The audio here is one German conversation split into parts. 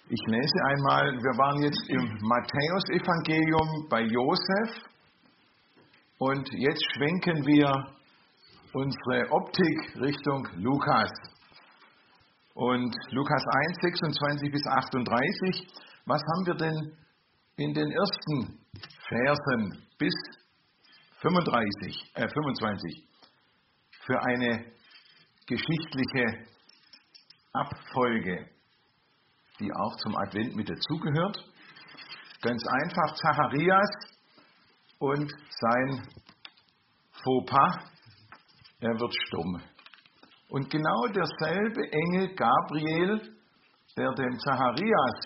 Ich lese einmal, wir waren jetzt im Matthäus-Evangelium bei Josef und jetzt schwenken wir unsere Optik Richtung Lukas. Und Lukas 1, 26 bis 38, was haben wir denn in den ersten Versen bis 25 für eine geschichtliche Abfolge, die auch zum Advent mit dazugehört? Ganz einfach, Zacharias und sein Fauxpas, er wird stumm. Und genau derselbe Engel Gabriel, der dem Zacharias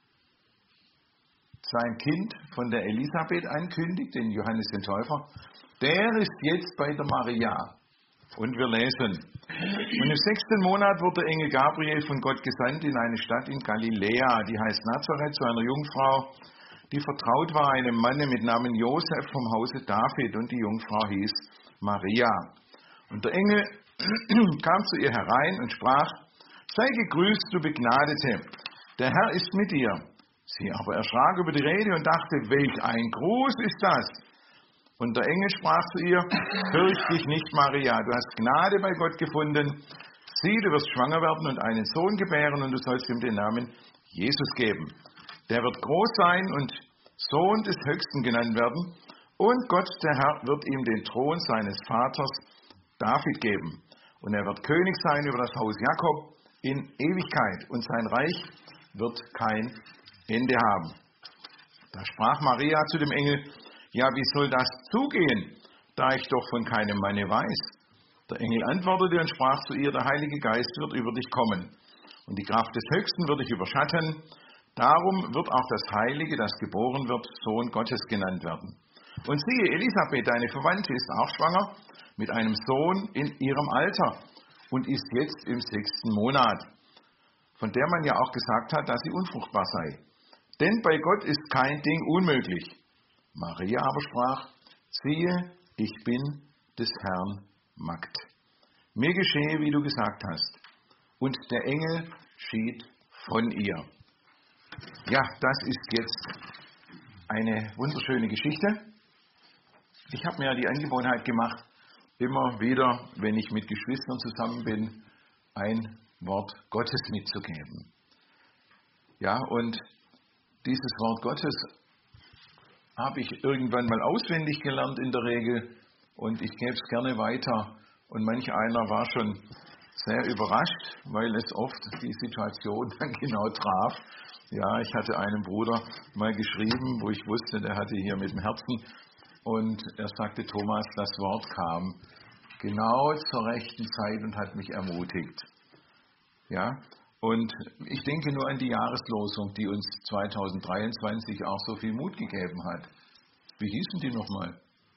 sein Kind von der Elisabeth ankündigt, den Johannes den Täufer, der ist jetzt bei der Maria. Und wir lesen. Und im 6. Monat wurde der Engel Gabriel von Gott gesandt in eine Stadt in Galiläa, die heißt Nazareth, zu einer Jungfrau, die vertraut war einem Manne mit Namen Josef vom Hause David, und die Jungfrau hieß Maria. Und der Engel kam zu ihr herein und sprach: Sei gegrüßt, du Begnadete, der Herr ist mit dir. Sie aber erschrak über die Rede und dachte: Welch ein Gruß ist das? Und der Engel sprach zu ihr: Fürcht dich nicht, Maria, du hast Gnade bei Gott gefunden. Sieh, du wirst schwanger werden und einen Sohn gebären, und du sollst ihm den Namen Jesus geben. Der wird groß sein und Sohn des Höchsten genannt werden. Und Gott, der Herr, wird ihm den Thron seines Vaters David geben. Und er wird König sein über das Haus Jakob in Ewigkeit. Und sein Reich wird kein Ende haben. Da sprach Maria zu dem Engel: Ja, wie soll das zugehen, da ich doch von keinem Manne weiß? Der Engel antwortete und sprach zu ihr: Der Heilige Geist wird über dich kommen, und die Kraft des Höchsten wird dich überschatten. Darum wird auch das Heilige, das geboren wird, Sohn Gottes genannt werden. Und siehe, Elisabeth, deine Verwandte, ist auch schwanger mit einem Sohn in ihrem Alter und ist jetzt im 6. Monat, von der man ja auch gesagt hat, dass sie unfruchtbar sei. Denn bei Gott ist kein Ding unmöglich. Maria aber sprach: Siehe, ich bin des Herrn Magd. Mir geschehe, wie du gesagt hast. Und der Engel schied von ihr. Ja, das ist jetzt eine wunderschöne Geschichte. Ich habe mir ja die Angewohnheit gemacht, immer wieder, wenn ich mit Geschwistern zusammen bin, ein Wort Gottes mitzugeben. Ja, und dieses Wort Gottes habe ich irgendwann mal auswendig gelernt in der Regel, und ich gebe es gerne weiter. Und manch einer war schon sehr überrascht, weil es oft die Situation dann genau traf. Ja, ich hatte einem Bruder mal geschrieben, wo ich wusste, der hatte hier mit dem Herzen, und er sagte: Thomas, das Wort kam genau zur rechten Zeit und hat mich ermutigt. Ja, und ich denke nur an die Jahreslosung, die uns 2023 auch so viel Mut gegeben hat. Wie hießen die nochmal?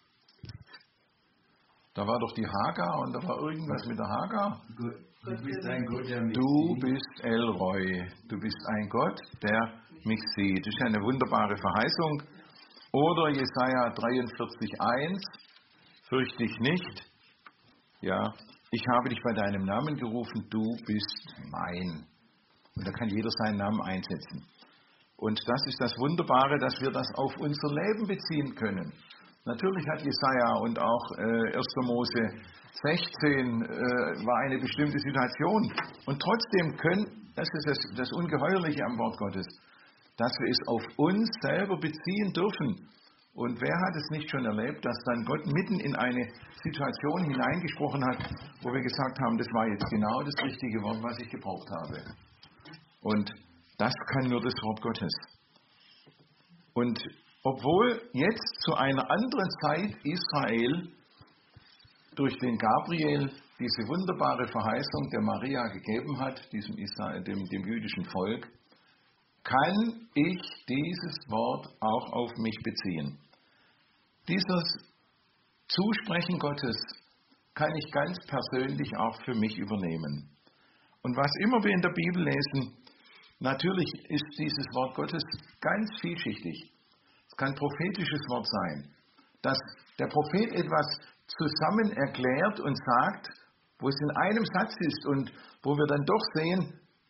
Da war doch die Hagar, und da war irgendwas mit der Hagar. Du bist ein Gott, der mich Du sieht. bist Elroy, du bist ein Gott, der mich sieht. Das ist eine wunderbare Verheißung. Oder Jesaja 43,1, fürcht dich nicht. Ja, ich habe dich bei deinem Namen gerufen, du bist mein. Und da kann jeder seinen Namen einsetzen. Und das ist das Wunderbare, dass wir das auf unser Leben beziehen können. Natürlich hat Jesaja und auch 1. Mose 16 war eine bestimmte Situation. Und trotzdem das ist das Ungeheuerliche am Wort Gottes, dass wir es auf uns selber beziehen dürfen. Und wer hat es nicht schon erlebt, dass dann Gott mitten in eine Situation hineingesprochen hat, wo wir gesagt haben, das war jetzt genau das richtige Wort, was ich gebraucht habe. Und das kann nur das Wort Gottes. Und obwohl jetzt zu einer anderen Zeit Israel durch den Gabriel diese wunderbare Verheißung der Maria gegeben hat, dem jüdischen Volk, kann ich dieses Wort auch auf mich beziehen. Dieses Zusprechen Gottes kann ich ganz persönlich auch für mich übernehmen. Und was immer wir in der Bibel lesen, natürlich ist dieses Wort Gottes ganz vielschichtig. Es kann prophetisches Wort sein, dass der Prophet etwas zusammen erklärt und sagt, wo es in einem Satz ist und wo wir dann doch sehen,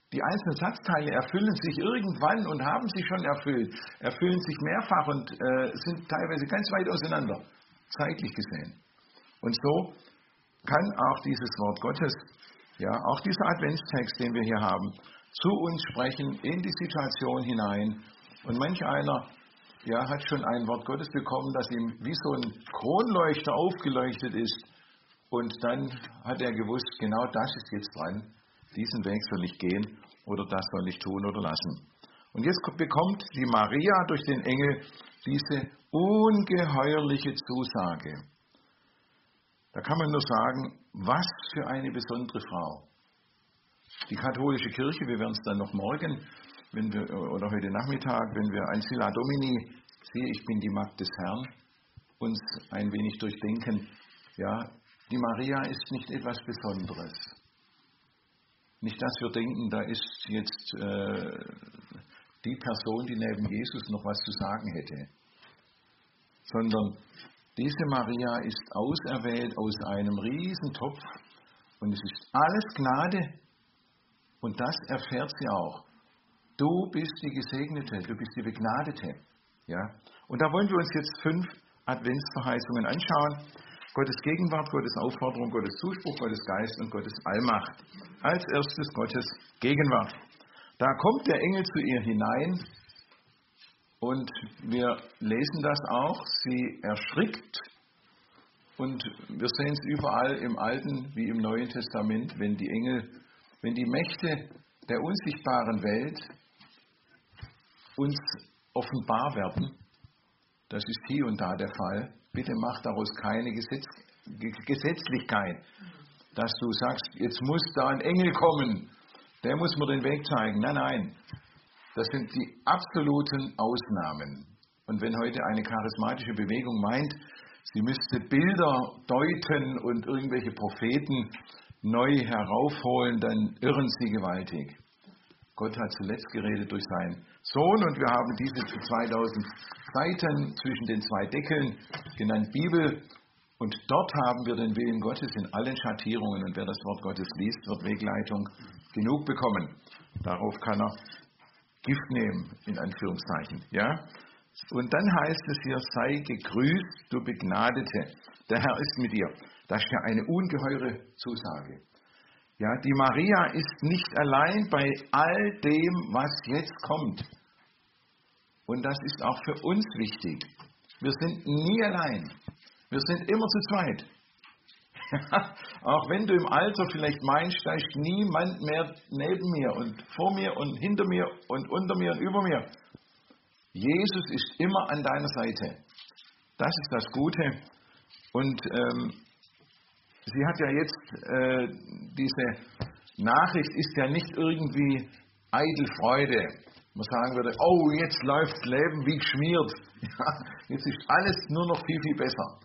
Die einzelnen Satzteile erfüllen sich irgendwann und haben sich schon erfüllt, erfüllen sich mehrfach und sind teilweise ganz weit auseinander, zeitlich gesehen. Und so kann auch dieses Wort Gottes, ja, auch dieser Adventstext, den wir hier haben, zu uns sprechen, in die Situation hinein. Und manch einer, ja, hat schon ein Wort Gottes bekommen, das ihm wie so ein Kronleuchter aufgeleuchtet ist. Und dann hat er gewusst, genau das ist jetzt dran. Diesen Weg soll ich gehen oder das soll ich tun oder lassen. Und jetzt bekommt die Maria durch den Engel diese ungeheuerliche Zusage. Da kann man nur sagen, was für eine besondere Frau. Die katholische Kirche, wir werden es dann noch morgen, oder heute Nachmittag, wenn wir Ancilla Domini, siehe, ich bin die Magd des Herrn, uns ein wenig durchdenken, ja, die Maria ist nicht etwas Besonderes. Nicht, dass wir denken, da ist jetzt die Person, die neben Jesus noch was zu sagen hätte. Sondern diese Maria ist auserwählt aus einem Riesentopf und es ist alles Gnade und das erfährt sie auch. Du bist die Gesegnete, du bist die Begnadete. Ja? Und da wollen wir uns jetzt 5 Adventsverheißungen anschauen. Gottes Gegenwart, Gottes Aufforderung, Gottes Zuspruch, Gottes Geist und Gottes Allmacht. Als erstes Gottes Gegenwart. Da kommt der Engel zu ihr hinein und wir lesen das auch. Sie erschrickt und wir sehen es überall im Alten wie im Neuen Testament, wenn die Engel, wenn die Mächte der unsichtbaren Welt uns offenbar werden. Das ist hier und da der Fall. Bitte mach daraus keine Gesetzlichkeit, dass du sagst, jetzt muss da ein Engel kommen, der muss mir den Weg zeigen. Nein, nein, das sind die absoluten Ausnahmen. Und wenn heute eine charismatische Bewegung meint, sie müsste Bilder deuten und irgendwelche Propheten neu heraufholen, dann irren sie gewaltig. Gott hat zuletzt geredet durch seinen Sohn und wir haben diese zu 2000 Seiten zwischen den 2 Deckeln genannt Bibel und dort haben wir den Willen Gottes in allen Schattierungen und wer das Wort Gottes liest, wird Wegleitung genug bekommen. Darauf kann er Gift nehmen, in Anführungszeichen. Ja? Und dann heißt es hier, sei gegrüßt, du Begnadete, der Herr ist mit dir. Das ist ja eine ungeheure Zusage. Ja, die Maria ist nicht allein bei all dem, was jetzt kommt. Und das ist auch für uns wichtig. Wir sind nie allein. Wir sind immer zu zweit. Auch wenn du im Alter vielleicht meinst, da ist niemand mehr neben mir und vor mir und hinter mir und unter mir und über mir. Jesus ist immer an deiner Seite. Das ist das Gute. Und sie hat ja jetzt, diese Nachricht ist ja nicht irgendwie eitel Freude. Man sagen würde, oh, jetzt läuft das Leben wie geschmiert. Ja, jetzt ist alles nur noch viel, viel besser.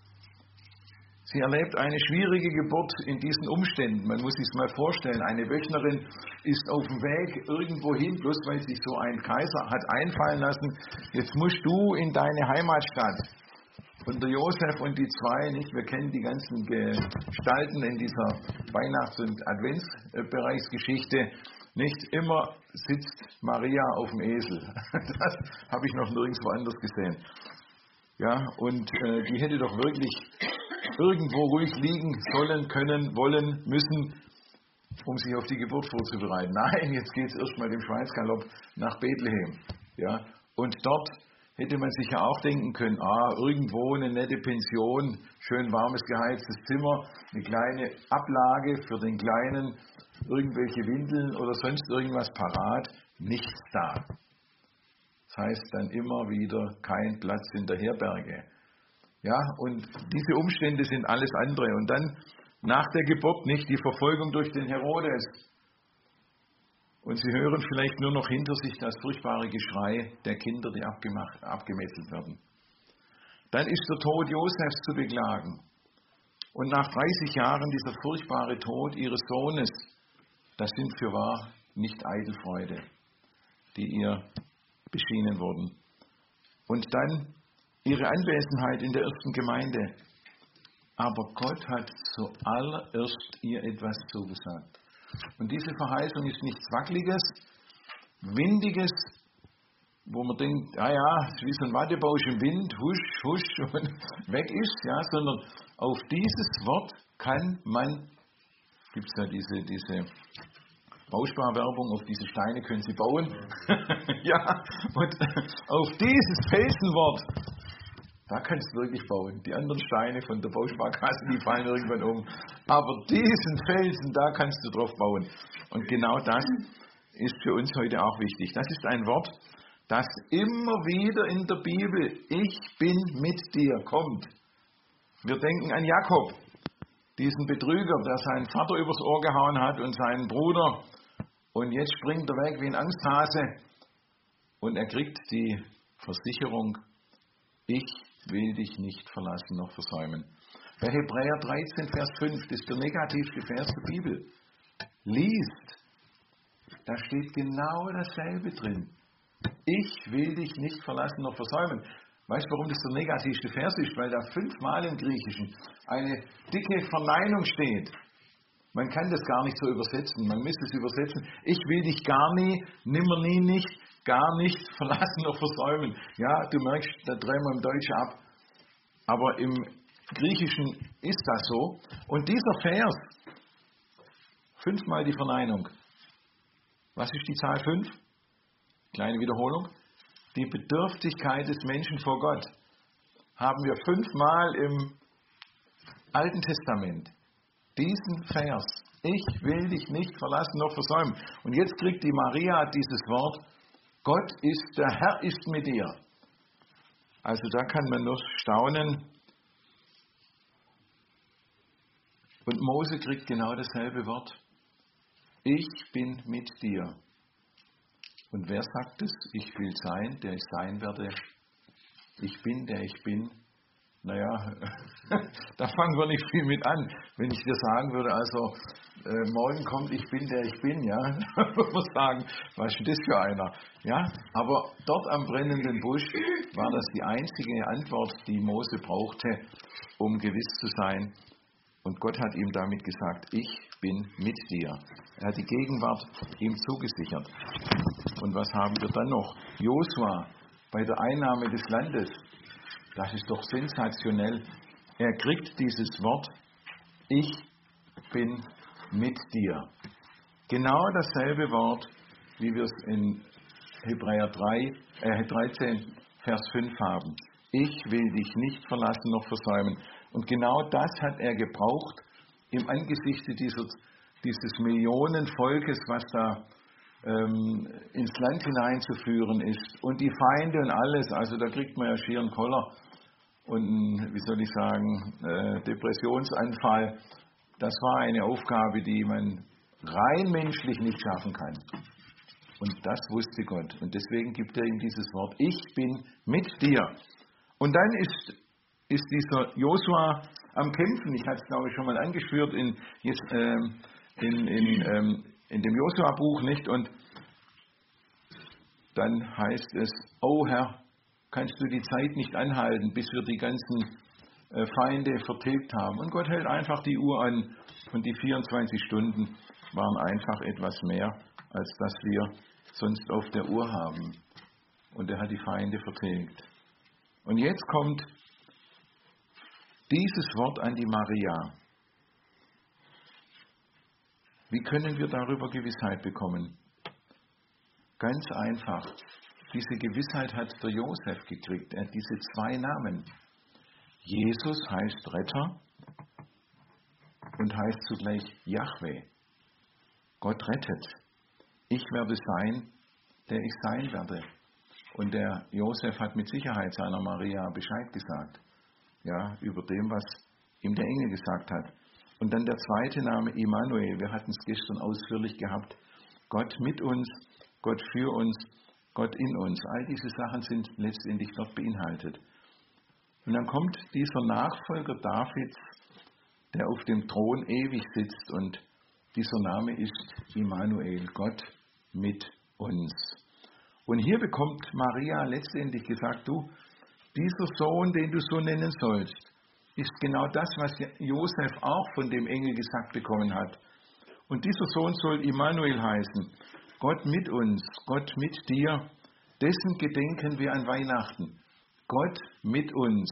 Sie erlebt eine schwierige Geburt in diesen Umständen. Man muss sich mal vorstellen, eine Wöchnerin ist auf dem Weg irgendwo hin, bloß weil sich so ein Kaiser hat einfallen lassen, jetzt musst du in deine Heimatstadt. Und der Josef und die 2, nicht, wir kennen die ganzen Gestalten in dieser Weihnachts- und Adventsbereichsgeschichte, nicht immer sitzt Maria auf dem Esel. Das habe ich noch nirgendwo anders gesehen. Ja, und die hätte doch wirklich irgendwo ruhig liegen sollen, können, wollen, müssen, um sich auf die Geburt vorzubereiten. Nein, jetzt geht es erstmal dem Schweinsgalopp nach Bethlehem. Ja, und dort hätte man sich ja auch denken können, irgendwo eine nette Pension, schön warmes, geheiztes Zimmer, eine kleine Ablage für den Kleinen, irgendwelche Windeln oder sonst irgendwas parat, nichts da. Das heißt dann immer wieder kein Platz in der Herberge. Ja, und diese Umstände sind alles andere. Und dann nach der Geburt nicht die Verfolgung durch den Herodes. Und sie hören vielleicht nur noch hinter sich das furchtbare Geschrei der Kinder, die abgemetzelt werden. Dann ist der Tod Josefs zu beklagen. Und nach 30 Jahren dieser furchtbare Tod ihres Sohnes, das sind fürwahr nicht eitel Freude, die ihr beschienen wurden. Und dann ihre Anwesenheit in der ersten Gemeinde. Aber Gott hat zuallererst ihr etwas zugesagt. Und diese Verheißung ist nichts Wackeliges, Windiges, wo man denkt, ja, es ist wie so ein Wattebausch im Wind, husch, husch und weg ist, ja, sondern auf dieses Wort kann man, gibt es ja diese Bausparwerbung, auf diese Steine können Sie bauen. Ja, und auf dieses Felsenwort, da kannst du wirklich bauen. Die anderen Steine von der Bausparkasse, die fallen irgendwann um. Aber diesen Felsen, da kannst du drauf bauen. Und genau das ist für uns heute auch wichtig. Das ist ein Wort, das immer wieder in der Bibel, ich bin mit dir, kommt. Wir denken an Jakob, diesen Betrüger, der seinen Vater übers Ohr gehauen hat und seinen Bruder. Und jetzt springt er weg wie ein Angsthase. Und er kriegt die Versicherung, ich will dich nicht verlassen noch versäumen. Bei Hebräer 13, Vers 5, das ist der negativste Vers der Bibel, liest, da steht genau dasselbe drin. Ich will dich nicht verlassen noch versäumen. Weißt du, warum das der negativste Vers ist? Weil da 5-mal im Griechischen eine dicke Verneinung steht. Man kann das gar nicht so übersetzen. Man müsste es übersetzen. Ich will dich gar nie, nimmer nie nicht, gar nicht verlassen noch versäumen. Ja, du merkst, da drehen wir im Deutschen ab. Aber im Griechischen ist das so. Und dieser Vers, 5-mal die Verneinung. Was ist die Zahl 5? Kleine Wiederholung. Die Bedürftigkeit des Menschen vor Gott haben wir 5-mal im Alten Testament. Diesen Vers. Ich will dich nicht verlassen noch versäumen. Und jetzt kriegt die Maria dieses Wort. Gott ist, der Herr ist mit dir. Also da kann man nur staunen. Und Mose kriegt genau dasselbe Wort. Ich bin mit dir. Und wer sagt es? Ich will sein, der ich sein werde. Ich bin, der ich bin. Naja, da fangen wir nicht viel mit an. Wenn ich dir sagen würde, also morgen kommt ich bin, der ich bin, ja, dann würde man sagen, was ist denn das für einer? Ja, aber dort am brennenden Busch war das die einzige Antwort, die Mose brauchte, um gewiss zu sein. Und Gott hat ihm damit gesagt, ich bin mit dir. Er hat die Gegenwart ihm zugesichert. Und was haben wir dann noch? Josua bei der Einnahme des Landes. Das ist doch sensationell. Er kriegt dieses Wort, ich bin mit dir. Genau dasselbe Wort, wie wir es in Hebräer 13, Vers 5 haben. Ich will dich nicht verlassen noch versäumen. Und genau das hat er gebraucht im Angesicht dieses Millionenvolkes, was da ins Land hineinzuführen ist. Und die Feinde und alles, also da kriegt man ja schier einen Koller und wie soll ich sagen, Depressionsanfall. Das war eine Aufgabe, die man rein menschlich nicht schaffen kann. Und das wusste Gott. Und deswegen gibt er ihm dieses Wort, ich bin mit dir. Und dann ist dieser Josua am Kämpfen. Ich hatte es, glaube ich, schon mal angeführt in dem Josua-Buch, nicht? Und dann heißt es, oh Herr, kannst du die Zeit nicht anhalten, bis wir die ganzen Feinde vertilgt haben. Und Gott hält einfach die Uhr an und die 24 Stunden waren einfach etwas mehr, als das wir sonst auf der Uhr haben. Und er hat die Feinde vertilgt. Und jetzt kommt dieses Wort an die Maria. Wie können wir darüber Gewissheit bekommen? Ganz einfach. Diese Gewissheit hat der Josef gekriegt. Er hat diese 2 Namen. Jesus heißt Retter und heißt zugleich Jahwe. Gott rettet. Ich werde sein, der ich sein werde. Und der Josef hat mit Sicherheit seiner Maria Bescheid gesagt. Ja, über dem, was ihm der Engel gesagt hat. Und dann der zweite Name, Immanuel. Wir hatten es gestern ausführlich gehabt. Gott mit uns, Gott für uns, Gott in uns. All diese Sachen sind letztendlich dort beinhaltet. Und dann kommt dieser Nachfolger Davids, der auf dem Thron ewig sitzt. Und dieser Name ist Immanuel, Gott mit uns. Und hier bekommt Maria letztendlich gesagt, du, dieser Sohn, den du so nennen sollst, ist genau das, was Josef auch von dem Engel gesagt bekommen hat. Und dieser Sohn soll Immanuel heißen. Gott mit uns, Gott mit dir. Dessen gedenken wir an Weihnachten. Gott mit uns.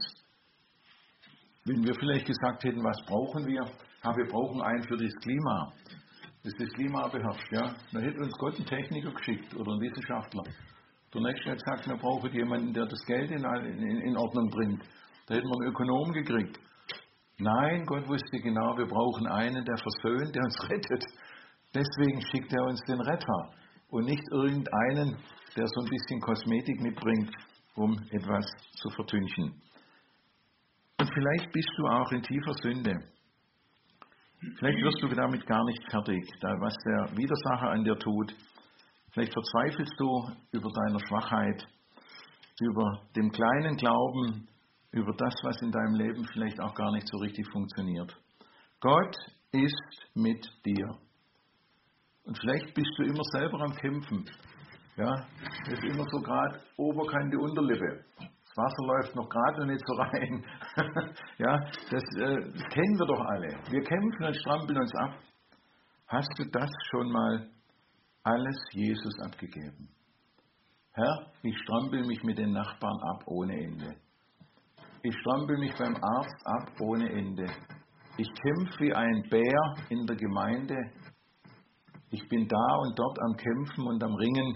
Wenn wir vielleicht gesagt hätten, was brauchen wir? Wir brauchen einen für das Klima. Das Klima beherrscht, ja. Da hätte uns Gott einen Techniker geschickt oder einen Wissenschaftler. Der nächste hat gesagt, wir brauchen jemanden, der das Geld in Ordnung bringt. Da hätten wir einen Ökonom gekriegt. Nein, Gott wusste genau, wir brauchen einen, der versöhnt, der uns rettet. Deswegen schickt er uns den Retter und nicht irgendeinen, der so ein bisschen Kosmetik mitbringt, um etwas zu vertünchen. Und vielleicht bist du auch in tiefer Sünde. Vielleicht wirst du damit gar nicht fertig, was der Widersacher an dir tut. Vielleicht verzweifelst du über deiner Schwachheit, über dem kleinen Glauben, über das, was in deinem Leben vielleicht auch gar nicht so richtig funktioniert. Gott ist mit dir. Und vielleicht bist du immer selber am Kämpfen. Ja, das ist immer so gerade Oberkante, Unterlippe. Das Wasser läuft noch gerade noch nicht so rein. Ja, das kennen wir doch alle. Wir kämpfen und strampeln uns ab. Hast du das schon mal alles Jesus abgegeben? Herr, ich strampel mich mit den Nachbarn ab ohne Ende. Ich strampel mich beim Arzt ab ohne Ende. Ich kämpfe wie ein Bär in der Gemeinde. Ich bin da und dort am Kämpfen und am Ringen.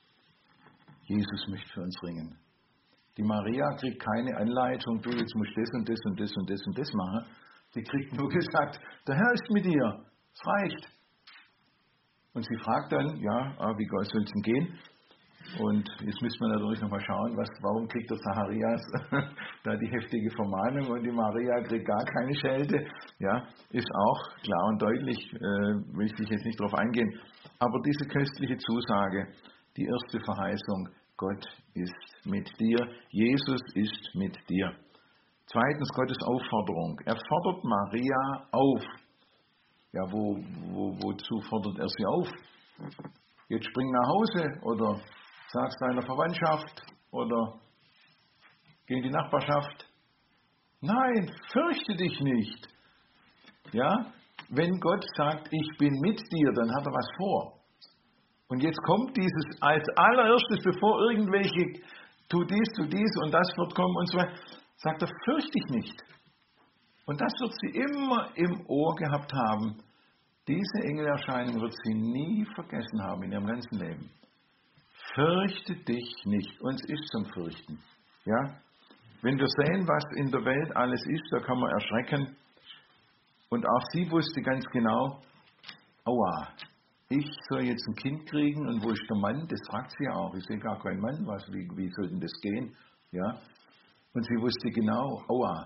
Jesus möchte für uns ringen. Die Maria kriegt keine Anleitung, du jetzt musst das und das und das und das und das machen. Sie kriegt nur gesagt, der Herr ist mit dir, es reicht. Und sie fragt dann, ja, wie soll es denn gehen? Und jetzt müssen wir natürlich nochmal schauen, warum kriegt der Zacharias da die heftige Vermahnung und die Maria kriegt gar keine Schelte. Ja, ist auch klar und deutlich, möchte ich jetzt nicht darauf eingehen. Aber diese köstliche Zusage, die erste Verheißung, Gott ist mit dir, Jesus ist mit dir. Zweitens, Gottes Aufforderung. Er fordert Maria auf. Ja, wozu fordert er sie auf? Jetzt spring nach Hause oder sag's deiner Verwandtschaft oder geh in die Nachbarschaft. Nein, fürchte dich nicht. Ja, wenn Gott sagt, ich bin mit dir, dann hat er was vor. Und jetzt kommt dieses als allererstes, bevor irgendwelche tu dies und das wird kommen und so weiter, sagt er, fürchte dich nicht. Und das wird sie immer im Ohr gehabt haben. Diese Engelerscheinung wird sie nie vergessen haben in ihrem ganzen Leben. Fürchte dich nicht. Uns ist zum Fürchten. Ja? Wenn wir sehen, was in der Welt alles ist, da kann man erschrecken. Und auch sie wusste ganz genau, aua, ich soll jetzt ein Kind kriegen und wo ist der Mann? Das fragt sie ja auch. Ich sehe gar keinen Mann. Wie soll denn das gehen? Ja? Und sie wusste genau, aua.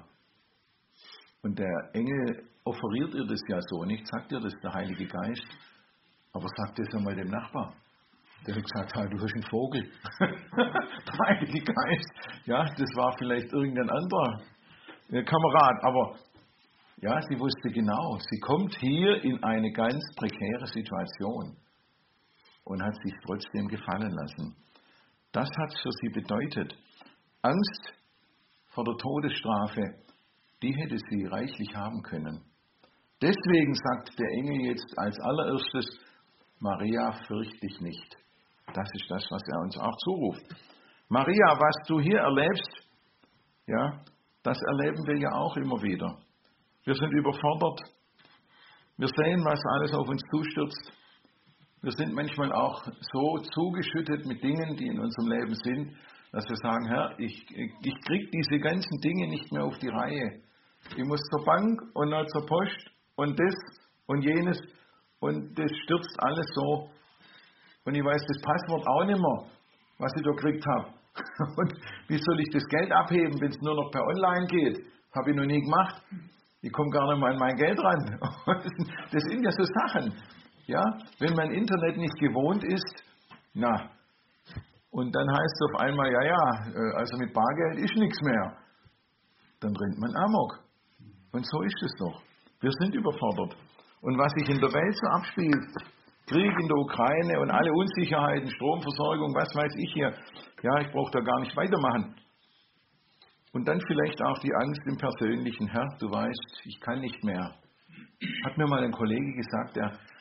Und der Engel offeriert ihr das ja so nicht, sagt ihr das der Heilige Geist, aber sagt das einmal dem Nachbar. Der hat gesagt, du hast einen Vogel. Der Heilige Geist. Ja, das war vielleicht irgendein anderer Kamerad, aber ja, sie wusste genau, sie kommt hier in eine ganz prekäre Situation und hat sich trotzdem gefallen lassen. Das hat für sie bedeutet, Angst vor der Todesstrafe, die hätte sie reichlich haben können. Deswegen sagt der Engel jetzt als allererstes, Maria, fürcht dich nicht. Das ist das, was er uns auch zuruft. Maria, was du hier erlebst, ja, das erleben wir ja auch immer wieder. Wir sind überfordert. Wir sehen, was alles auf uns zustürzt. Wir sind manchmal auch so zugeschüttet mit Dingen, die in unserem Leben sind, dass wir sagen, Herr, ich kriege diese ganzen Dinge nicht mehr auf die Reihe. Ich muss zur Bank und dann zur Post und das und jenes und das stürzt alles so. Und ich weiß das Passwort auch nicht mehr, was ich da gekriegt habe. Und wie soll ich das Geld abheben, wenn es nur noch per Online geht? Habe ich noch nie gemacht. Ich komme gar nicht mal an mein Geld ran. Das sind ja so Sachen. Ja? Wenn man Internet nicht gewohnt ist, na, und dann heißt es auf einmal, also mit Bargeld ist nichts mehr. Dann rennt man Amok. Und so ist es doch. Wir sind überfordert. Und was sich in der Welt so abspielt, Krieg in der Ukraine und alle Unsicherheiten, Stromversorgung, was weiß ich hier, ja, ich brauche da gar nicht weitermachen. Und dann vielleicht auch die Angst im Persönlichen, Herr, du weißt, ich kann nicht mehr. Hat mir mal ein Kollege gesagt, der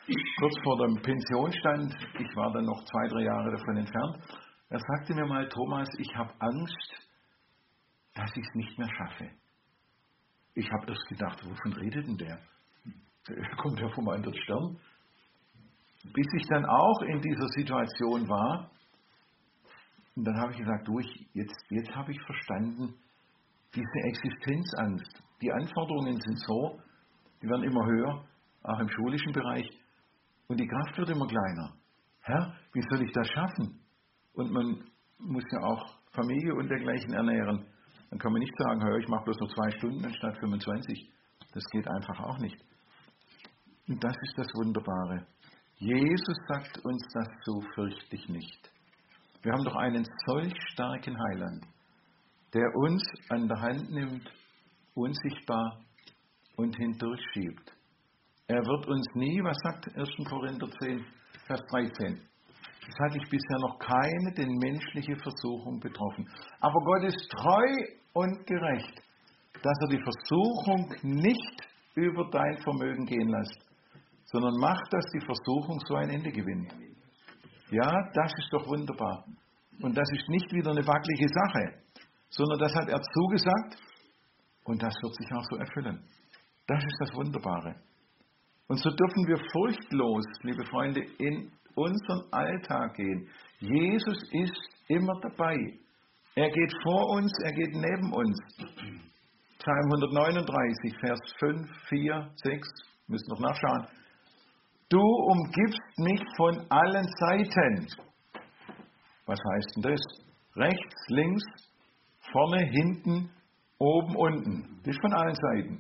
kurz vor dem Pensionstand, ich war dann noch 2-3 Jahre davon entfernt, er sagte mir mal, Thomas, ich habe Angst, dass ich es nicht mehr schaffe. Ich habe erst gedacht, wovon redet denn der? Der kommt ja vom anderen Stern. Bis ich dann auch in dieser Situation war, und dann habe ich gesagt, jetzt habe ich verstanden, diese Existenzangst, die Anforderungen sind so, die werden immer höher, auch im schulischen Bereich, und die Kraft wird immer kleiner. Herr, wie soll ich das schaffen? Und man muss ja auch Familie und dergleichen ernähren. Dann kann man nicht sagen, hör, ich mache bloß noch 2 Stunden anstatt 25. Das geht einfach auch nicht. Und das ist das Wunderbare. Jesus sagt uns das so, fürcht dich nicht. Wir haben doch einen solch starken Heiland, der uns an der Hand nimmt, unsichtbar und hindurchschiebt. Er wird uns nie, was sagt 1. Korinther 10, Vers 13, es hat dich bisher noch keine denn menschliche Versuchung betroffen. Aber Gott ist treu und gerecht, dass er die Versuchung nicht über dein Vermögen gehen lässt, sondern macht, dass die Versuchung so ein Ende gewinnt. Ja, das ist doch wunderbar. Und das ist nicht wieder eine wackelige Sache, sondern das hat er zugesagt und das wird sich auch so erfüllen. Das ist das Wunderbare. Und so dürfen wir furchtlos, liebe Freunde, in unseren Alltag gehen. Jesus ist immer dabei. Er geht vor uns, er geht neben uns. Psalm 139, Vers 5, 4, 6, müssen noch nachschauen. Du umgibst mich von allen Seiten. Was heißt denn das? Rechts, links, vorne, hinten, oben, unten. Das ist von allen Seiten.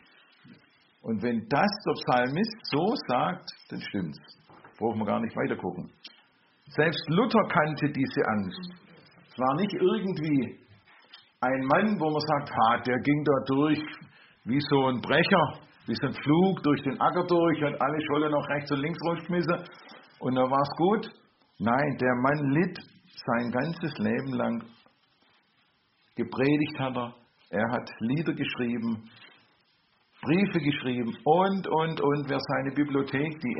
Und wenn das der Psalmist so sagt, dann stimmt's. Brauchen wir gar nicht weiter gucken. Selbst Luther kannte diese Angst. Es war nicht irgendwie ein Mann, wo man sagt, der ging da durch wie so ein Brecher, wie so ein Flug durch den Acker durch und alle Scholle noch rechts und links rausgeschmissen und dann war's gut. Nein, der Mann litt sein ganzes Leben lang. Gepredigt hat er, er hat Lieder geschrieben, Briefe geschrieben und. Wer seine Bibliothek, die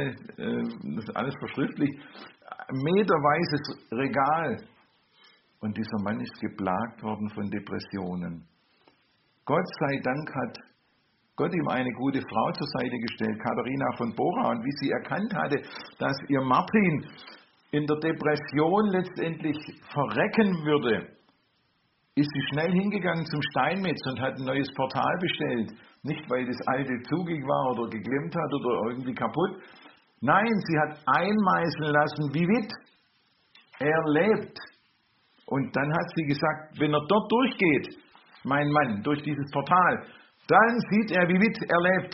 er alles verschriftlicht, meterweises Regal. Und dieser Mann ist geplagt worden von Depressionen. Gott sei Dank hat Gott ihm eine gute Frau zur Seite gestellt, Katharina von Bora. Und wie sie erkannt hatte, dass ihr Martin in der Depression letztendlich verrecken würde, ist sie schnell hingegangen zum Steinmetz und hat ein neues Portal bestellt. Nicht, weil das alte zugig war oder geklemmt hat oder irgendwie kaputt. Nein, sie hat einmeißeln lassen, wie weit er lebt. Und dann hat sie gesagt, wenn er dort durchgeht, mein Mann, durch dieses Portal, dann sieht er, wie weit er lebt.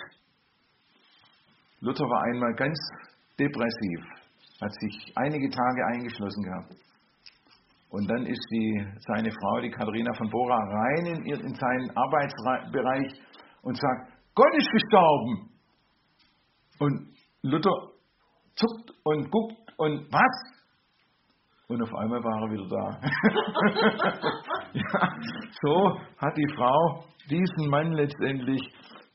Luther war einmal ganz depressiv, hat sich einige Tage eingeschlossen gehabt. Und dann ist seine Frau, die Katharina von Bora, rein in seinen Arbeitsbereich und sagt, Gott ist gestorben. Und Luther zuckt und guckt und was? Und auf einmal war er wieder da. Ja, so hat die Frau diesen Mann letztendlich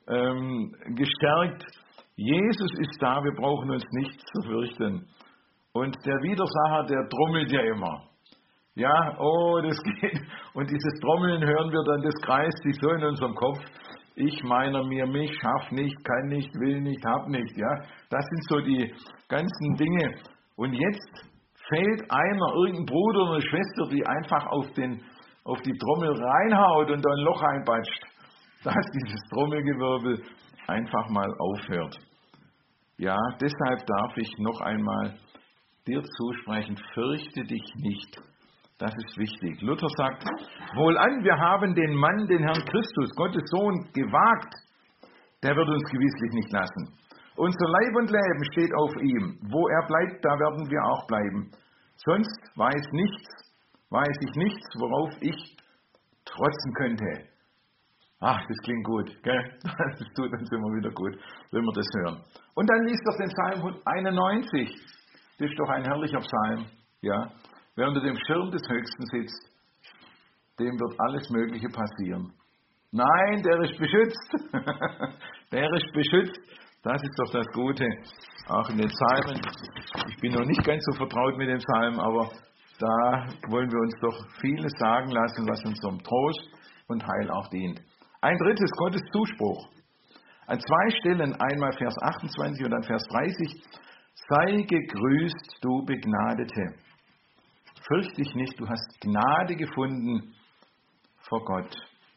gestärkt. Jesus ist da, wir brauchen uns nicht zu fürchten. Und der Widersacher, der trommelt ja immer. Ja, das geht. Und dieses Trommeln hören wir dann, das kreist sich so in unserem Kopf. Ich meiner mir, mich, schaff nicht, kann nicht, will nicht, hab nicht. Ja, das sind so die ganzen Dinge. Und jetzt fällt irgendein Bruder oder eine Schwester, die einfach auf die Trommel reinhaut und da ein Loch reinpatscht, dass dieses Trommelgewirbel einfach mal aufhört. Ja, deshalb darf ich noch einmal dir zusprechen, fürchte dich nicht. Das ist wichtig. Luther sagt, wohlan, wir haben den Mann, den Herrn Christus, Gottes Sohn, gewagt. Der wird uns gewisslich nicht lassen. Unser Leib und Leben steht auf ihm. Wo er bleibt, da werden wir auch bleiben. Sonst weiß ich nichts, worauf ich trotzen könnte. Ach, das klingt gut, gell? Das tut uns immer wieder gut, wenn wir das hören. Und dann liest doch den Psalm 91. Das ist doch ein herrlicher Psalm, ja. Wer unter dem Schirm des Höchsten sitzt, dem wird alles Mögliche passieren. Nein, der ist beschützt. Der ist beschützt. Das ist doch das Gute, auch in den Psalmen. Ich bin noch nicht ganz so vertraut mit den Psalmen, aber da wollen wir uns doch vieles sagen lassen, was uns zum Trost und Heil auch dient. Ein drittes, Gottes Zuspruch. An 2 Stellen, einmal Vers 28 und dann Vers 30. Sei gegrüßt, du Begnadete. Fürcht dich nicht, du hast Gnade gefunden vor Gott.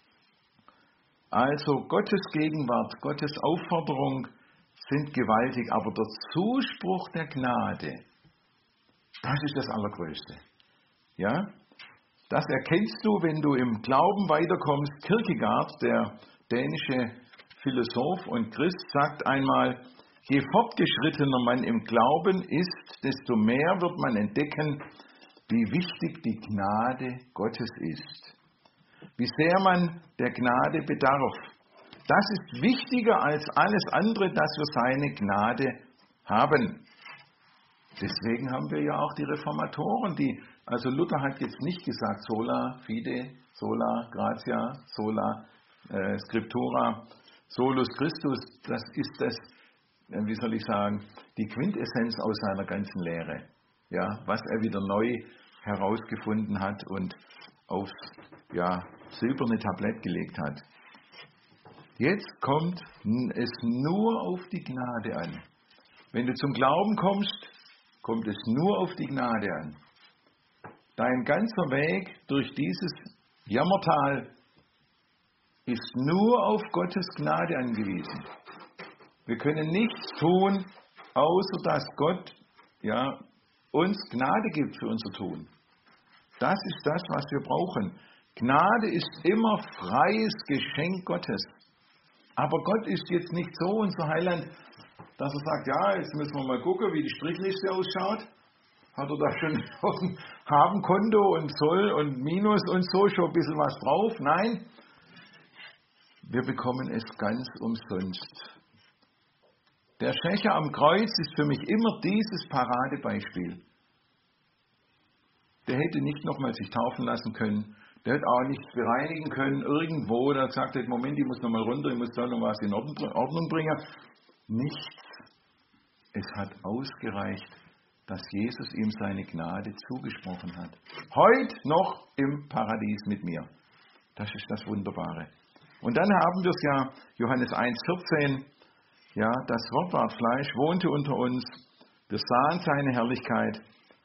Also Gottes Gegenwart, Gottes Aufforderung sind gewaltig, aber der Zuspruch der Gnade, das ist das Allergrößte. Ja? Das erkennst du, wenn du im Glauben weiterkommst. Kierkegaard, der dänische Philosoph und Christ, sagt einmal, je fortgeschrittener man im Glauben ist, desto mehr wird man entdecken, wie wichtig die Gnade Gottes ist. Wie sehr man der Gnade bedarf. Das ist wichtiger als alles andere, dass wir seine Gnade haben. Deswegen haben wir ja auch die Reformatoren, also Luther hat jetzt nicht gesagt, sola fide, sola gratia, sola scriptura, solus Christus, das ist das, wie soll ich sagen, die Quintessenz aus seiner ganzen Lehre. Ja, was er wieder neu herausgefunden hat und aufs silberne Tablett gelegt hat. Jetzt kommt es nur auf die Gnade an. Wenn du zum Glauben kommst, kommt es nur auf die Gnade an. Dein ganzer Weg durch dieses Jammertal ist nur auf Gottes Gnade angewiesen. Wir können nichts tun, außer dass Gott uns Gnade gibt für unser Tun. Das ist das, was wir brauchen. Gnade ist immer freies Geschenk Gottes. Aber Gott ist jetzt nicht so unser Heiland, dass er sagt, ja, jetzt müssen wir mal gucken, wie die Strichliste ausschaut. Hat er da schon auf dem Habenkonto und Zoll und Minus und so schon ein bisschen was drauf? Nein, wir bekommen es ganz umsonst. Der Schächer am Kreuz ist für mich immer dieses Paradebeispiel. Der hätte nicht nochmal sich taufen lassen können. Der hätte auch nichts bereinigen können. Irgendwo, da sagt er, Moment, ich muss nochmal runter, ich muss da noch was in Ordnung bringen. Nichts. Es hat ausgereicht, dass Jesus ihm seine Gnade zugesprochen hat. Heute noch im Paradies mit mir. Das ist das Wunderbare. Und dann haben wir es ja, Johannes 1,14, ja, das Wort ward Fleisch, wohnte unter uns, wir sahen seine Herrlichkeit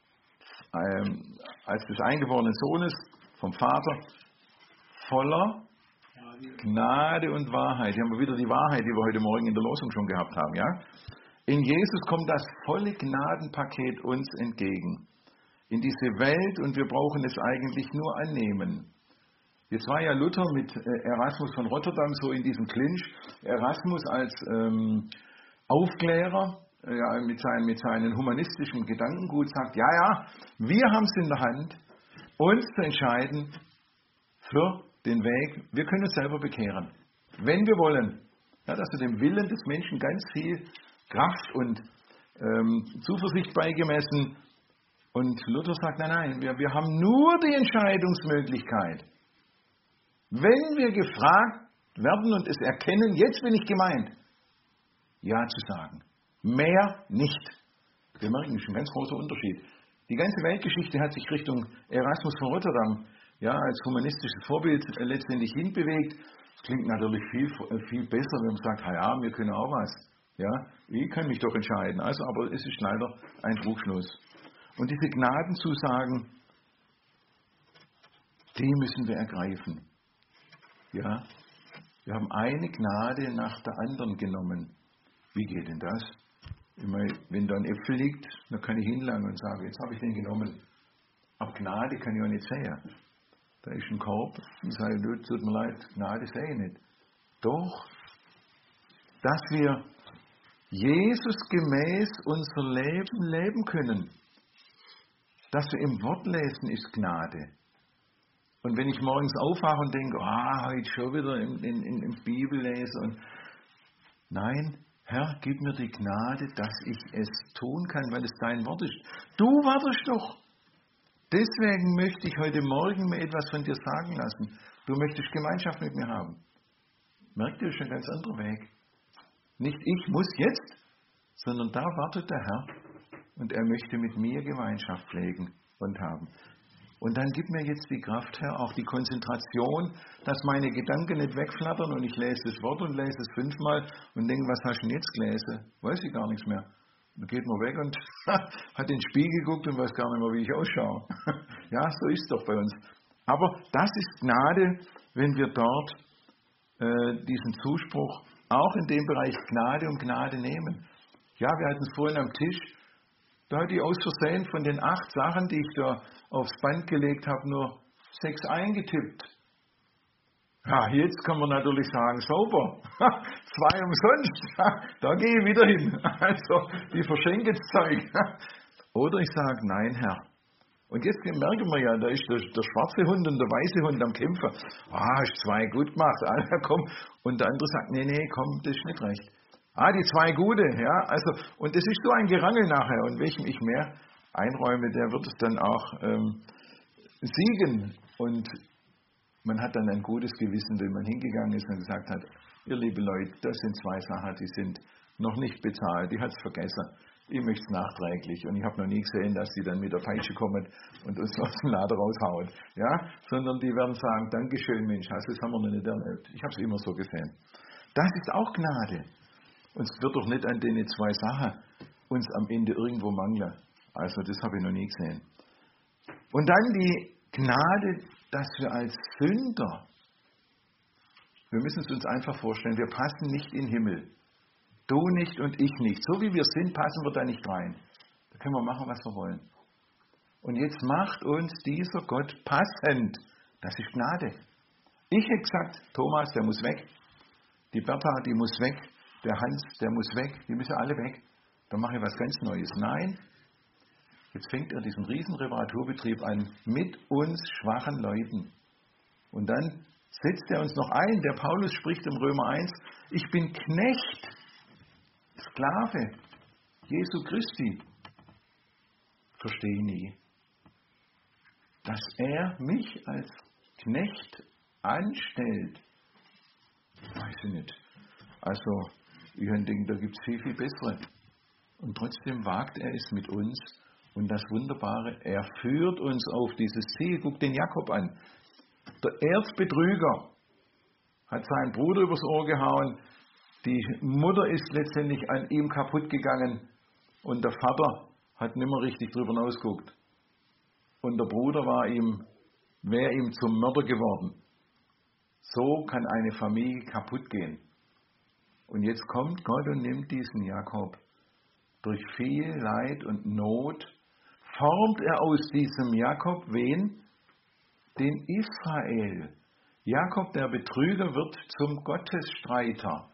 als des eingeborenen Sohnes vom Vater, voller Gnade und Wahrheit. Hier haben wir wieder die Wahrheit, die wir heute Morgen in der Losung schon gehabt haben. Ja? In Jesus kommt das volle Gnadenpaket uns entgegen. In diese Welt, und wir brauchen es eigentlich nur annehmen. Jetzt war ja Luther mit Erasmus von Rotterdam so in diesem Clinch. Erasmus als Aufklärer, mit seinen humanistischen Gedankengut sagt, wir haben es in der Hand, uns zu entscheiden für den Weg. Wir können uns selber bekehren, wenn wir wollen. Ja, dass wir dem Willen des Menschen ganz viel Kraft und Zuversicht beigemessen. Und Luther sagt, nein, wir haben nur die Entscheidungsmöglichkeit. Wenn wir gefragt werden und es erkennen, jetzt bin ich gemeint, ja zu sagen. Mehr nicht. Wir merken, das ist ein ganz großer Unterschied. Die ganze Weltgeschichte hat sich Richtung Erasmus von Rotterdam als humanistisches Vorbild letztendlich hinbewegt. Das klingt natürlich viel besser, wenn man sagt, wir können auch was. Ja, ich kann mich doch entscheiden. Aber es ist leider ein Trugschluss. Und diese Gnadenzusagen, die müssen wir ergreifen. Ja, wir haben eine Gnade nach der anderen genommen. Wie geht denn das? Wenn da ein Äpfel liegt, dann kann ich hinlangen und sagen, jetzt habe ich den genommen. Aber Gnade kann ich auch nicht sehen. Da ist ein Korb und sage, tut mir leid, Gnade sehe ich nicht. Doch, dass wir Jesus gemäß unser Leben leben können. Dass wir im Wort lesen, ist Gnade. Und wenn ich morgens aufwache und denke, heute schon wieder in Bibel lese und nein, Herr, gib mir die Gnade, dass ich es tun kann, weil es dein Wort ist. Du wartest doch. Deswegen möchte ich heute Morgen mir etwas von dir sagen lassen. Du möchtest Gemeinschaft mit mir haben. Merkt ihr, das ist ein ganz anderer Weg. Nicht ich muss jetzt, sondern da wartet der Herr und er möchte mit mir Gemeinschaft pflegen und haben. Und dann gib mir jetzt die Kraft, Herr, auch die Konzentration, dass meine Gedanken nicht wegflattern und ich lese das Wort und lese es 5-mal und denke, was hast du denn jetzt gelesen? Weiß ich gar nichts mehr. Dann geht man weg und hat in den Spiegel geguckt und weiß gar nicht mehr, wie ich ausschaue. Ja, so ist es doch bei uns. Aber das ist Gnade, wenn wir dort diesen Zuspruch auch in dem Bereich Gnade um Gnade nehmen. Ja, wir hatten es vorhin am Tisch, da hatte ich aus Versehen von den 8 Sachen, die ich da aufs Band gelegt habe, nur 6 eingetippt. Ja, jetzt kann man natürlich sagen, sauber, 2 umsonst, da gehe ich wieder hin. Also, die verschenken das Zeug. Oder ich sage, nein, Herr. Und jetzt merken wir ja, da ist der schwarze Hund und der weiße Hund am Kämpfen. Hast 2 gut gemacht, Alter, komm. Und der andere sagt, nee, komm, das ist nicht recht. Die 2 gute, ja, also, und es ist so ein Gerangel nachher. Und welchem ich mehr einräume, der wird es dann auch siegen. Und man hat dann ein gutes Gewissen, wenn man hingegangen ist und gesagt hat, ihr liebe Leute, das sind 2 Sachen, die sind noch nicht bezahlt, die hat es vergessen. Ich möchte es nachträglich. Und ich habe noch nie gesehen, dass die dann mit der Peitsche kommen und uns aus dem Laden raushauen. Ja? Sondern die werden sagen, Dankeschön, Mensch, das haben wir noch nicht erlebt. Ich habe es immer so gesehen. Das ist auch Gnade. Und es wird doch nicht an den 2 Sachen uns am Ende irgendwo mangeln. Also das habe ich noch nie gesehen. Und dann die Gnade, dass wir als Sünder, wir müssen es uns einfach vorstellen, wir passen nicht in den Himmel. Du nicht und ich nicht. So wie wir sind, passen wir da nicht rein. Da können wir machen, was wir wollen. Und jetzt macht uns dieser Gott passend. Das ist Gnade. Ich hätte gesagt, Thomas, der muss weg. Die Bertha, die muss weg. Der Hans, der muss weg. Die müssen alle weg. Dann mache ich was ganz Neues. Nein, jetzt fängt er diesen riesen Reparaturbetrieb an mit uns schwachen Leuten. Und dann setzt er uns noch ein. Der Paulus spricht im Römer 1, ich bin Knecht, Sklave Jesu Christi. Verstehe nie. Dass er mich als Knecht anstellt, weiß ich nicht. Also, ich denke, da gibt es viel, viel bessere. Und trotzdem wagt er es mit uns. Und das Wunderbare, er führt uns auf dieses Ziel. Guck den Jakob an. Der Erzbetrüger hat seinen Bruder übers Ohr gehauen. Die Mutter ist letztendlich an ihm kaputt gegangen. Und der Vater hat nicht mehr richtig drüber hinausgeguckt. Und der Bruder wäre ihm zum Mörder geworden. So kann eine Familie kaputt gehen. Und jetzt kommt Gott und nimmt diesen Jakob. Durch viel Leid und Not formt er aus diesem Jakob wen? Den Israel. Jakob, der Betrüger, wird zum Gottesstreiter.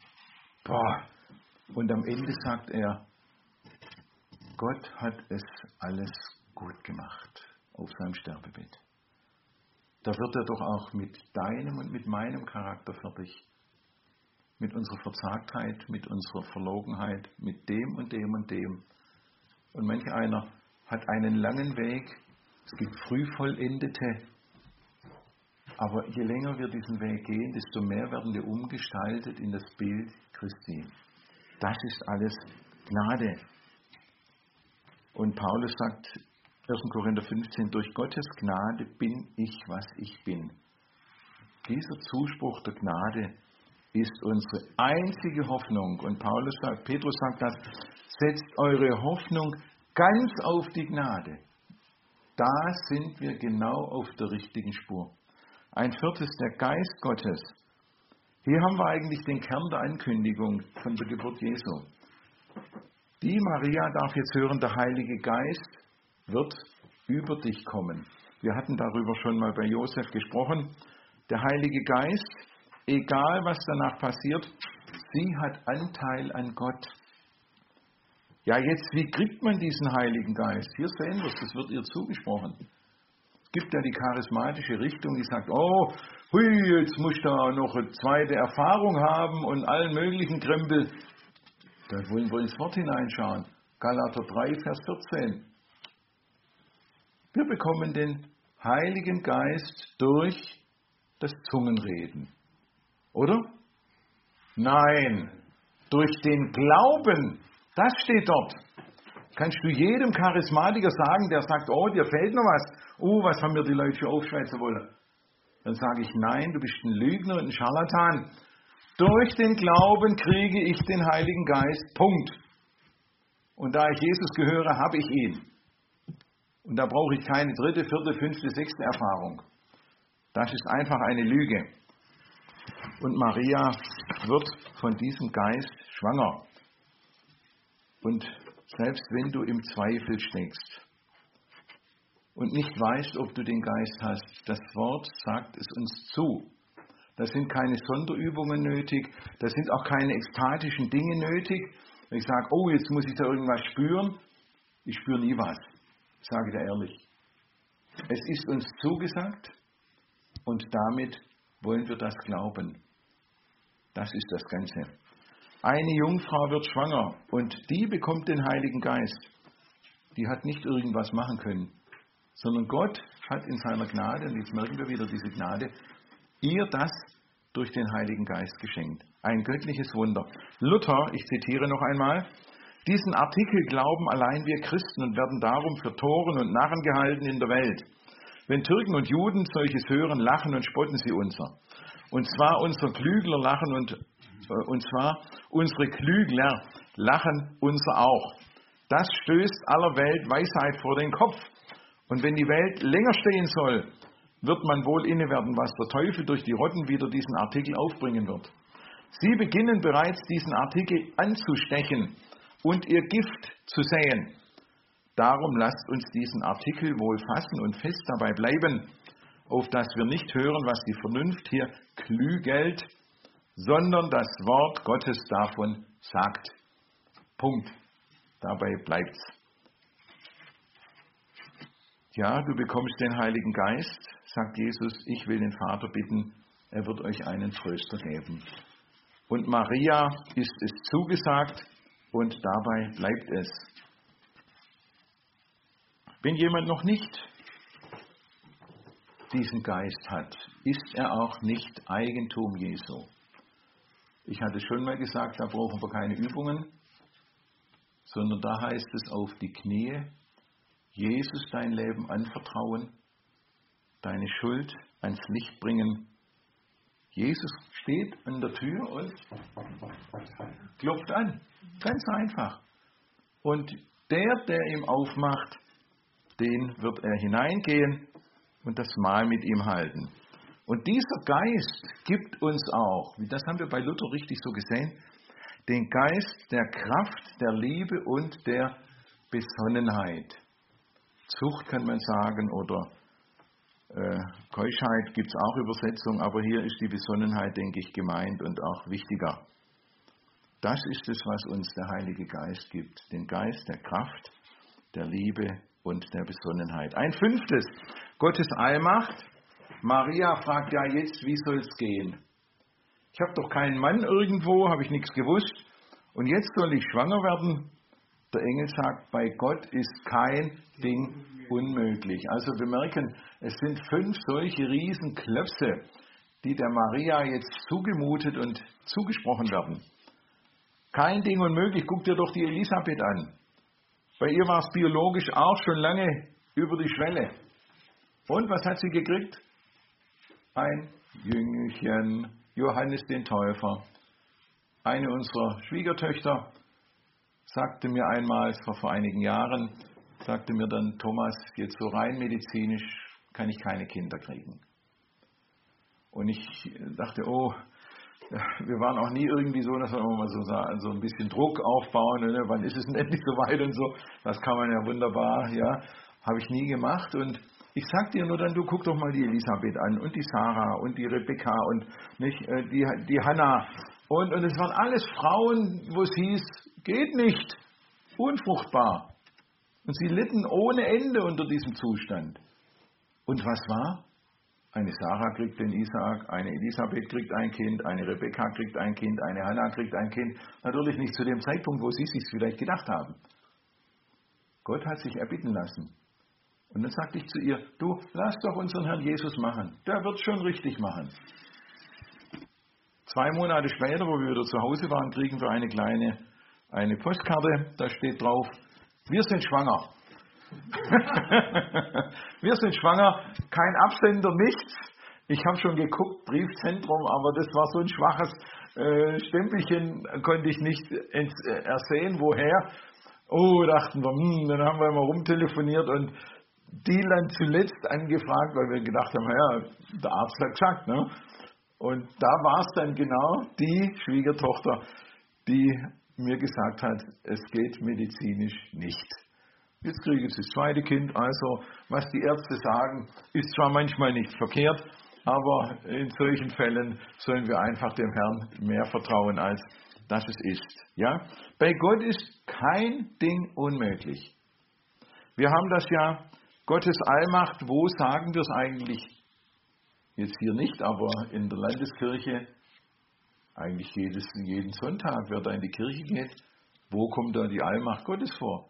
Und am Ende sagt er, Gott hat es alles gut gemacht auf seinem Sterbebett. Da wird er doch auch mit deinem und mit meinem Charakter fertig. Mit unserer Verzagtheit, mit unserer Verlogenheit, mit dem und dem und dem. Und manch einer hat einen langen Weg. Es gibt Frühvollendete. Aber je länger wir diesen Weg gehen, desto mehr werden wir umgestaltet in das Bild Christi. Das ist alles Gnade. Und Paulus sagt, 1. Korinther 15, durch Gottes Gnade bin ich, was ich bin. Dieser Zuspruch der Gnade ist unsere einzige Hoffnung. Und Petrus sagt das, setzt eure Hoffnung ganz auf die Gnade. Da sind wir genau auf der richtigen Spur. Ein 4. der Geist Gottes. Hier haben wir eigentlich den Kern der Ankündigung von der Geburt Jesu. Die Maria darf jetzt hören, der Heilige Geist wird über dich kommen. Wir hatten darüber schon mal bei Josef gesprochen. Der Heilige Geist, egal was danach passiert, sie hat Anteil an Gott. Ja, jetzt, wie kriegt man diesen Heiligen Geist? Hier sehen wir es, das wird ihr zugesprochen. Es gibt ja die charismatische Richtung, die sagt, oh, hui, jetzt muss ich da noch eine zweite Erfahrung haben und allen möglichen Krempel. Da wollen wir ins Wort hineinschauen. Galater 3, Vers 14. Wir bekommen den Heiligen Geist durch das Zungenreden. Oder? Nein, Durch den Glauben, das steht dort. Kannst du jedem Charismatiker sagen, der sagt, oh, dir fehlt noch was. Oh, was haben mir die Leute für aufschweißen wollen? Dann sage ich, nein, du bist ein Lügner und ein Scharlatan. Durch den Glauben kriege ich den Heiligen Geist. Punkt. Und da ich Jesus gehöre, habe ich ihn. Und da brauche ich keine 3., 4., 5., 6. Erfahrung. Das ist einfach eine Lüge. Und Maria wird von diesem Geist schwanger. Und selbst wenn du im Zweifel steckst und nicht weißt, ob du den Geist hast, das Wort sagt es uns zu. Da sind keine Sonderübungen nötig, da sind auch keine ekstatischen Dinge nötig. Wenn ich sage, oh, jetzt muss ich da irgendwas spüren, ich spüre nie was, sage ich dir ehrlich. Es ist uns zugesagt und damit wollen wir das glauben. Das ist das Ganze. Eine Jungfrau wird schwanger und die bekommt den Heiligen Geist. Die hat nicht irgendwas machen können, sondern Gott hat in seiner Gnade, und jetzt merken wir wieder diese Gnade, ihr das durch den Heiligen Geist geschenkt. Ein göttliches Wunder. Luther, ich zitiere noch einmal, diesen Artikel glauben allein wir Christen und werden darum für Toren und Narren gehalten in der Welt. Wenn Türken und Juden solches hören, lachen und spotten sie unser. Und zwar unsere Klügler lachen unser auch. Das stößt aller Welt Weisheit vor den Kopf. Und wenn die Welt länger stehen soll, wird man wohl inne werden, was der Teufel durch die Rotten wieder diesen Artikel aufbringen wird. Sie beginnen bereits, diesen Artikel anzustechen und ihr Gift zu säen. Darum lasst uns diesen Artikel wohl fassen und fest dabei bleiben, auf dass wir nicht hören, was die Vernunft hier klügelt, sondern das Wort Gottes davon sagt. Punkt. Dabei bleibt's. Ja, du bekommst den Heiligen Geist, sagt Jesus, ich will den Vater bitten, er wird euch einen Tröster geben. Und Maria ist es zugesagt und dabei bleibt es. Wenn jemand noch nicht diesen Geist hat, ist er auch nicht Eigentum Jesu. Ich hatte schon mal gesagt, da brauchen wir keine Übungen, sondern da heißt es auf die Knie, Jesus dein Leben anvertrauen, deine Schuld ans Licht bringen. Jesus steht an der Tür und klopft an. Ganz einfach. Und der ihm aufmacht, den wird er hineingehen und das Mahl mit ihm halten. Und dieser Geist gibt uns auch, das haben wir bei Luther richtig so gesehen, den Geist der Kraft, der Liebe und der Besonnenheit. Zucht kann man sagen oder Keuschheit gibt es auch Übersetzung, aber hier ist die Besonnenheit, denke ich, gemeint und auch wichtiger. Das ist es, was uns der Heilige Geist gibt, den Geist der Kraft, der Liebe und der Besonnenheit. Ein 5. Gottes Allmacht. Maria fragt ja jetzt, wie soll es gehen? Ich habe doch keinen Mann irgendwo, habe ich nichts gewusst und jetzt soll ich schwanger werden. Der Engel sagt, bei Gott ist kein Ding unmöglich. Also wir merken, es sind 5 solche Riesenklöpse, die der Maria jetzt zugemutet und zugesprochen werden. Kein Ding unmöglich. Guck dir doch die Elisabeth an. Bei ihr war es biologisch auch schon lange über die Schwelle. Und was hat sie gekriegt? Ein Jüngelchen, Johannes den Täufer. Eine unserer Schwiegertöchter sagte mir einmal, vor einigen Jahren, sagte mir dann, Thomas, jetzt so rein medizinisch kann ich keine Kinder kriegen. Und ich dachte, oh, wir waren auch nie irgendwie so, dass wir mal so ein bisschen Druck aufbauen, ne? Wann ist es denn endlich so weit und so. Das kann man ja wunderbar, ja, habe ich nie gemacht. Und ich sag dir nur dann, du guck doch mal die Elisabeth an und die Sarah und die Rebekka und nicht, die Hannah. Und es waren alles Frauen, wo es hieß, geht nicht, unfruchtbar. Und sie litten ohne Ende unter diesem Zustand. Und was war? Eine Sarah kriegt den Isaak, eine Elisabeth kriegt ein Kind, eine Rebekka kriegt ein Kind, eine Hannah kriegt ein Kind. Natürlich nicht zu dem Zeitpunkt, wo sie sich vielleicht gedacht haben. Gott hat sich erbitten lassen. Und dann sagte ich zu ihr, du, lass doch unseren Herrn Jesus machen. Der wird schon richtig machen. 2 Monate später, wo wir wieder zu Hause waren, kriegen wir eine Postkarte, da steht drauf, wir sind schwanger. Wir sind schwanger, kein Absender, nichts. Ich habe schon geguckt, Briefzentrum, aber das war so ein schwaches Stempelchen, konnte ich nicht ersehen, woher. Oh, dachten wir, dann haben wir mal rumtelefoniert und die dann zuletzt angefragt, weil wir gedacht haben, ja, der Arzt hat gesagt, ne? Und da war es dann genau die Schwiegertochter, die mir gesagt hat, es geht medizinisch nicht. Jetzt kriege ich das zweite Kind, also was die Ärzte sagen, ist zwar manchmal nicht verkehrt, aber in solchen Fällen sollen wir einfach dem Herrn mehr vertrauen, als dass es ist. Ja? Bei Gott ist kein Ding unmöglich. Wir haben das ja, Gottes Allmacht, wo sagen wir es eigentlich? Jetzt hier nicht, aber in der Landeskirche, eigentlich jeden Sonntag, wer da in die Kirche geht, wo kommt da die Allmacht Gottes vor?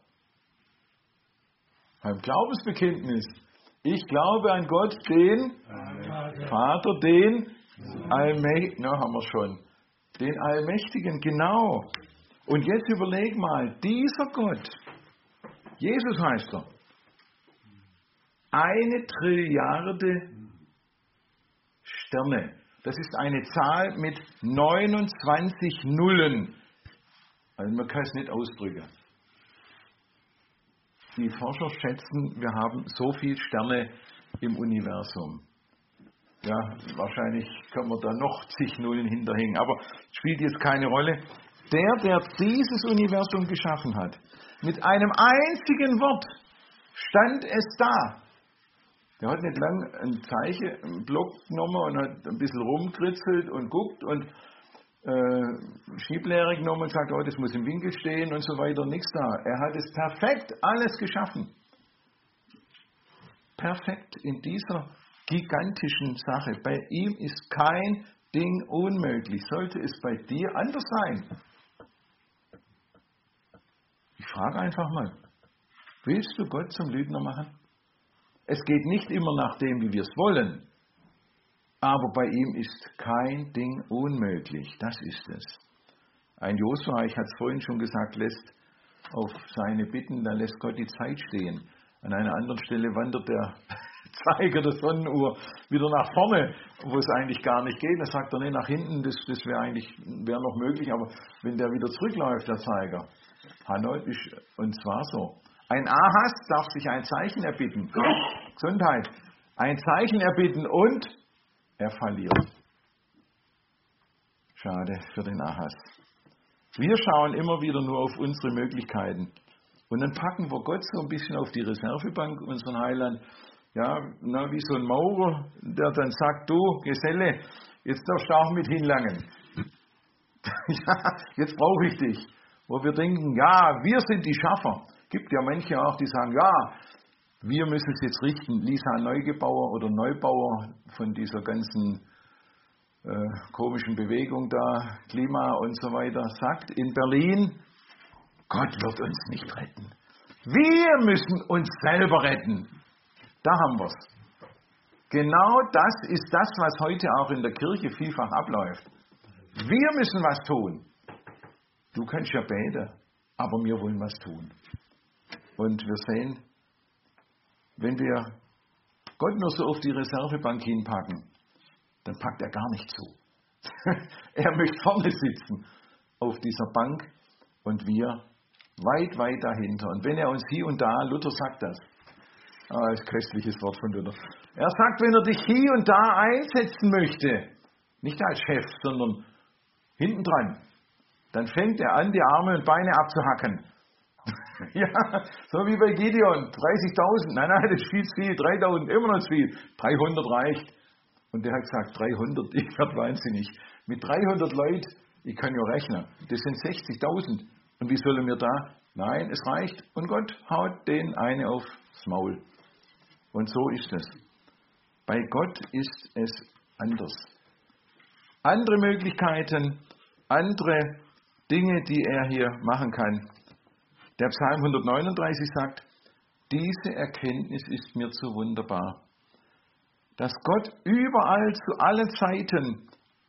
Beim Glaubensbekenntnis. Ich glaube an Gott, den Vater, den Allmächtigen, haben wir schon, den Allmächtigen, genau. Und jetzt überleg mal, dieser Gott, Jesus heißt er, 1 Trilliarde Sterne. Das ist eine Zahl mit 29 Nullen. Also man kann es nicht ausdrücken. Die Forscher schätzen, wir haben so viele Sterne im Universum. Ja, wahrscheinlich können wir da noch zig Nullen hinterhängen, aber spielt jetzt keine Rolle. Der dieses Universum geschaffen hat, mit einem einzigen Wort stand es da. Der hat nicht lang einen Block genommen und hat ein bisschen rumkritzelt und guckt und Schieblehre genommen und sagt, oh, das muss im Winkel stehen und so weiter, nichts da. Er hat es perfekt alles geschaffen. Perfekt in dieser gigantischen Sache. Bei ihm ist kein Ding unmöglich. Sollte es bei dir anders sein? Ich frage einfach mal, willst du Gott zum Lügner machen? Es geht nicht immer nach dem, wie wir es wollen, aber bei ihm ist kein Ding unmöglich. Das ist es. Ein Josua, ich hatte es vorhin schon gesagt, lässt auf seine Bitten, da lässt Gott die Zeit stehen. An einer anderen Stelle wandert der Zeiger der Sonnenuhr wieder nach vorne, wo es eigentlich gar nicht geht. Da sagt er, nee, nach hinten, das wäre noch möglich, aber wenn der wieder zurückläuft, der Zeiger. Und zwar so. Ein Ahas darf sich ein Zeichen erbitten. Gesundheit. Ein Zeichen erbitten und er verliert. Schade für den Ahas. Wir schauen immer wieder nur auf unsere Möglichkeiten. Und dann packen wir Gott so ein bisschen auf die Reservebank, unseren Heiland. Ja, wie so ein Maurer, der dann sagt, du Geselle, jetzt darfst du auch mit hinlangen. Ja, jetzt brauche ich dich. Wo wir denken, ja, wir sind die Schaffer. Gibt ja manche auch, die sagen, ja, wir müssen es jetzt richten. Lisa Neugebauer oder Neubauer von dieser ganzen komischen Bewegung da, Klima und so weiter, sagt in Berlin, Gott wird uns nicht retten. Wir müssen uns selber retten. Da haben wir es. Genau das ist das, was heute auch in der Kirche vielfach abläuft. Wir müssen was tun. Du kannst ja beten, aber wir wollen was tun. Und wir sehen, wenn wir Gott nur so auf die Reservebank hinpacken, dann packt er gar nicht zu. Er möchte vorne sitzen auf dieser Bank und wir weit, weit dahinter. Und wenn er uns hier und da, Luther sagt das, das ist ein köstliches Wort von Luther, er sagt, wenn er dich hier und da einsetzen möchte, nicht als Chef, sondern hinten dran, dann fängt er an, die Arme und Beine abzuhacken. Ja, so wie bei Gideon, 30.000, nein, das ist viel zu viel, 3.000, immer noch zu viel, 300 reicht. Und der hat gesagt, 300, ich werde wahnsinnig. Mit 300 Leuten, ich kann ja rechnen, das sind 60.000. Und wie sollen wir da? Nein, es reicht. Und Gott haut den eine aufs Maul. Und so ist es. Bei Gott ist es anders. Andere Möglichkeiten, andere Dinge, die er hier machen kann. Der Psalm 139 sagt, diese Erkenntnis ist mir zu wunderbar, dass Gott überall zu allen Zeiten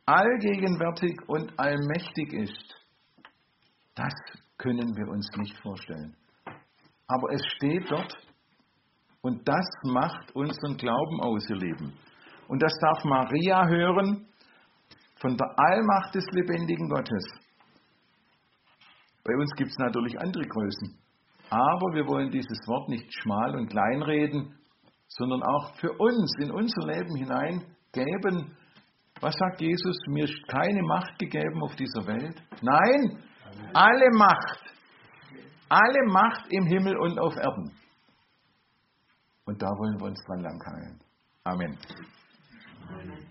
allgegenwärtig und allmächtig ist, das können wir uns nicht vorstellen. Aber es steht dort und das macht unseren Glauben aus, ihr Lieben. Und das darf Maria hören von der Allmacht des lebendigen Gottes. Bei uns gibt es natürlich andere Größen. Aber wir wollen dieses Wort nicht schmal und klein reden, sondern auch für uns in unser Leben hinein geben. Was sagt Jesus? Mir ist keine Macht gegeben auf dieser Welt. Nein, alle Macht im Himmel und auf Erden. Und da wollen wir uns dran langhangeln. Amen.